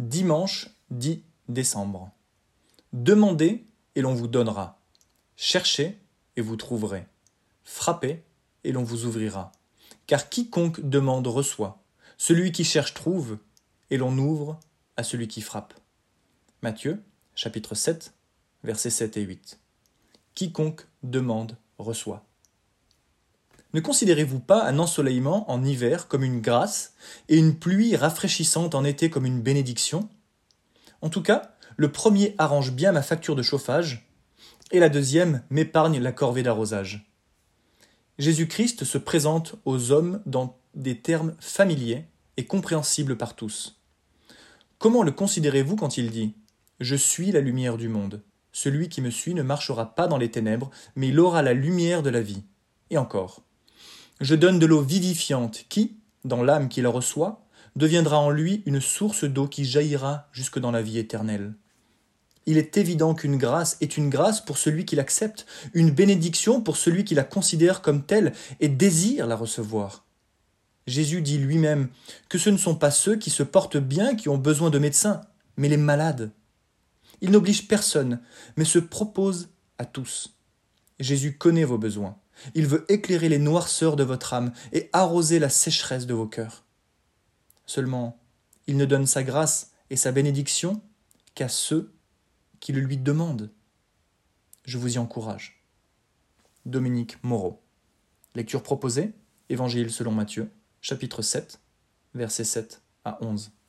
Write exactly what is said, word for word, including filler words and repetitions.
Dimanche dix décembre. Demandez et l'on vous donnera. Cherchez et vous trouverez. Frappez et l'on vous ouvrira. Car quiconque demande reçoit. Celui qui cherche trouve, et l'on ouvre à celui qui frappe. Matthieu, chapitre sept, versets sept et huit. Quiconque demande reçoit. Ne considérez-vous pas un ensoleillement en hiver comme une grâce et une pluie rafraîchissante en été comme une bénédiction ? En tout cas, le premier arrange bien ma facture de chauffage et la deuxième m'épargne la corvée d'arrosage. Jésus-Christ se présente aux hommes dans des termes familiers et compréhensibles par tous. Comment le considérez-vous quand il dit « Je suis la lumière du monde. Celui qui me suit ne marchera pas dans les ténèbres, mais il aura la lumière de la vie. » Et encore « Je donne de l'eau vivifiante qui, dans l'âme qui la reçoit, deviendra en lui une source d'eau qui jaillira jusque dans la vie éternelle. » Il est évident qu'une grâce est une grâce pour celui qui l'accepte, une bénédiction pour celui qui la considère comme telle et désire la recevoir. Jésus dit lui-même que ce ne sont pas ceux qui se portent bien qui ont besoin de médecins, mais les malades. Il n'oblige personne, mais se propose à tous. Jésus connaît vos besoins. Il veut éclairer les noirceurs de votre âme et arroser la sécheresse de vos cœurs. Seulement, il ne donne sa grâce et sa bénédiction qu'à ceux qui le lui demandent. Je vous y encourage. Dominique Moreau. Lecture proposée, Évangile selon Matthieu, chapitre sept, versets sept à onze.